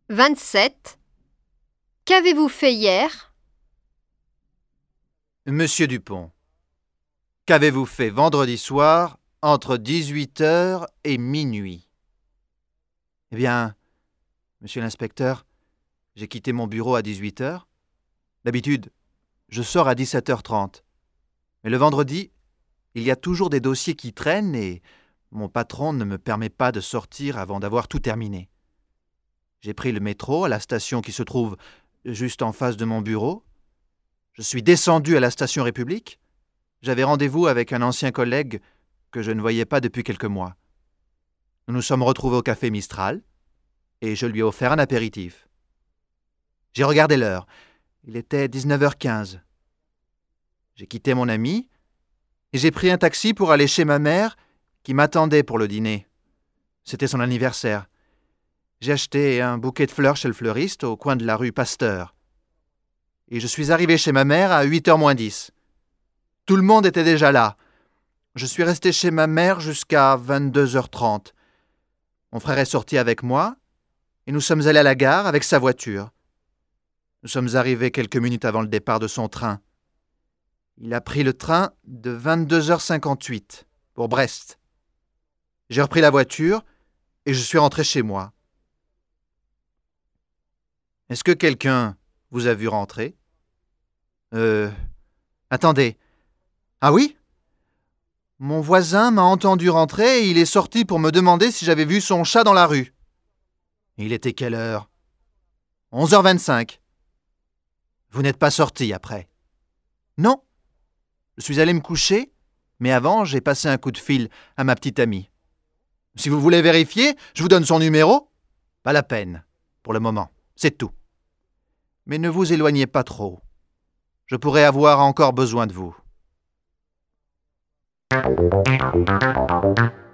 27. Qu'avez-vous fait hier? Monsieur Dupont, qu'avez-vous fait vendredi soir entre 18h et minuit? Eh bien, monsieur l'inspecteur, j'ai quitté mon bureau à 18h. D'habitude, je sors à 17h30. Mais le vendredi, il y a toujours des dossiers qui traînent et mon patron ne me permet pas de sortir avant d'avoir tout terminé. J'ai pris le métro à la station qui se trouve juste en face de mon bureau. Je suis descendu à la station République. J'avais rendez-vous avec un ancien collègue que je ne voyais pas depuis quelques mois. Nous nous sommes retrouvés au café Mistral et je lui ai offert un apéritif. J'ai regardé l'heure. Il était 19h15. J'ai quitté mon ami et j'ai pris un taxi pour aller chez ma mère qui m'attendait pour le dîner. C'était son anniversaire. J'ai acheté un bouquet de fleurs chez le fleuriste au coin de la rue Pasteur. Et je suis arrivé chez ma mère à 8h moins 10. Tout le monde était déjà là. Je suis resté chez ma mère jusqu'à 22h30. Mon frère est sorti avec moi et nous sommes allés à la gare avec sa voiture. Nous sommes arrivés quelques minutes avant le départ de son train. Il a pris le train de 22h58 pour Brest. J'ai repris la voiture et je suis rentré chez moi. Est-ce que quelqu'un vous a vu rentrer? Attendez. Ah oui? Mon voisin m'a entendu rentrer et il est sorti pour me demander si j'avais vu son chat dans la rue. Il était quelle heure? 11h25. Vous n'êtes pas sorti après? Non. Je suis allé me coucher, mais avant, j'ai passé un coup de fil à ma petite amie. Si vous voulez vérifier, je vous donne son numéro. Pas la peine, pour le moment. C'est tout. Mais ne vous éloignez pas trop. Je pourrais avoir encore besoin de vous.